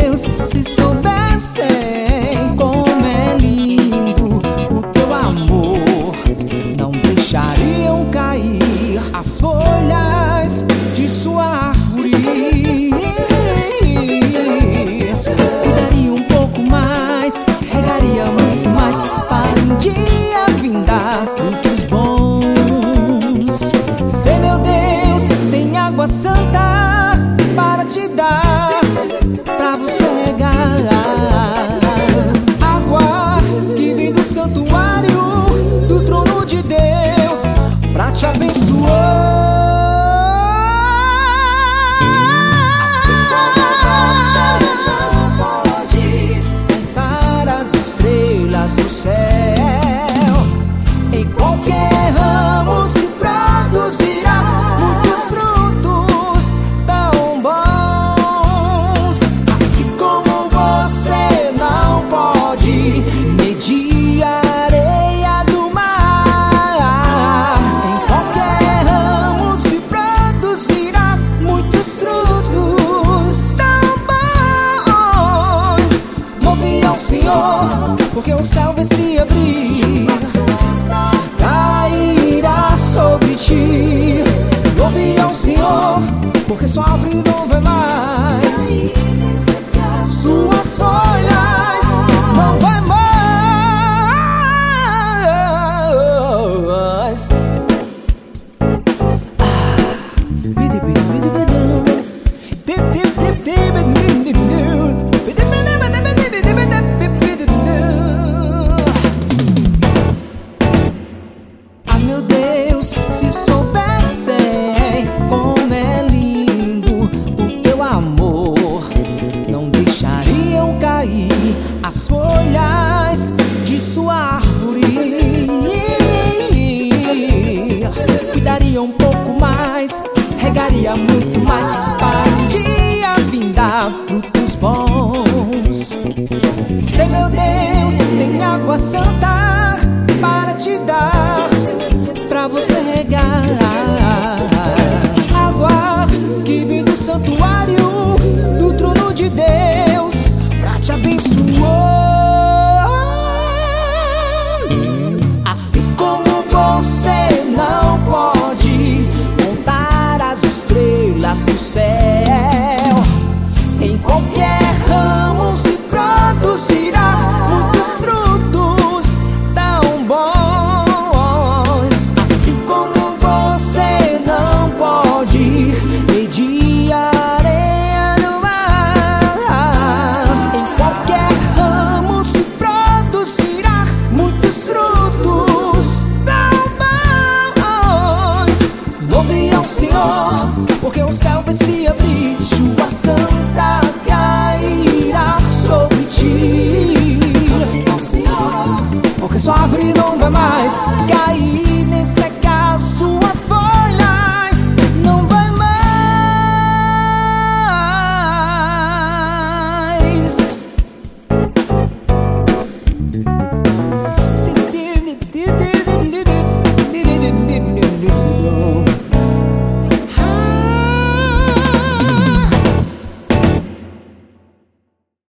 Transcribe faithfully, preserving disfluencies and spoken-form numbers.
Deus, se soubessem como é lindo o teu amor, não deixariam cair as folhas de sua árvore. Cuidaria um pouco mais, regaria muito mais, para um dia vir dar frutos bons. Sei, meu Deus, tem água santa para te dar, pra você regar. Água que vem do santuário, do trono de Deus, pra te abençoar. Do céu, em qualquer ramo se produzirá muitos frutos tão bons. Assim como você não pode medir a areia do mar, em qualquer ramo se produzirá muitos frutos tão bons. Louve ao Senhor, porque o céu vai se abrir, cairá sobre ti. Louve ao Senhor, porque sua árvore não vai mais, suas folhas não vai mais. Meu Deus, se soubessem como é lindo o teu amor, não deixariam cair as folhas de sua árvore. Cuidaria um pouco mais, regaria muito mais, para um dia vir dar frutos bons. Sei, meu Deus, tem água santa para te dar, pra você regar. Água que vem do santuário, do trono de Deus, pra te abençoar. Assim como você não pode contar as estrelas do céu, em qualquer ramo se produzirá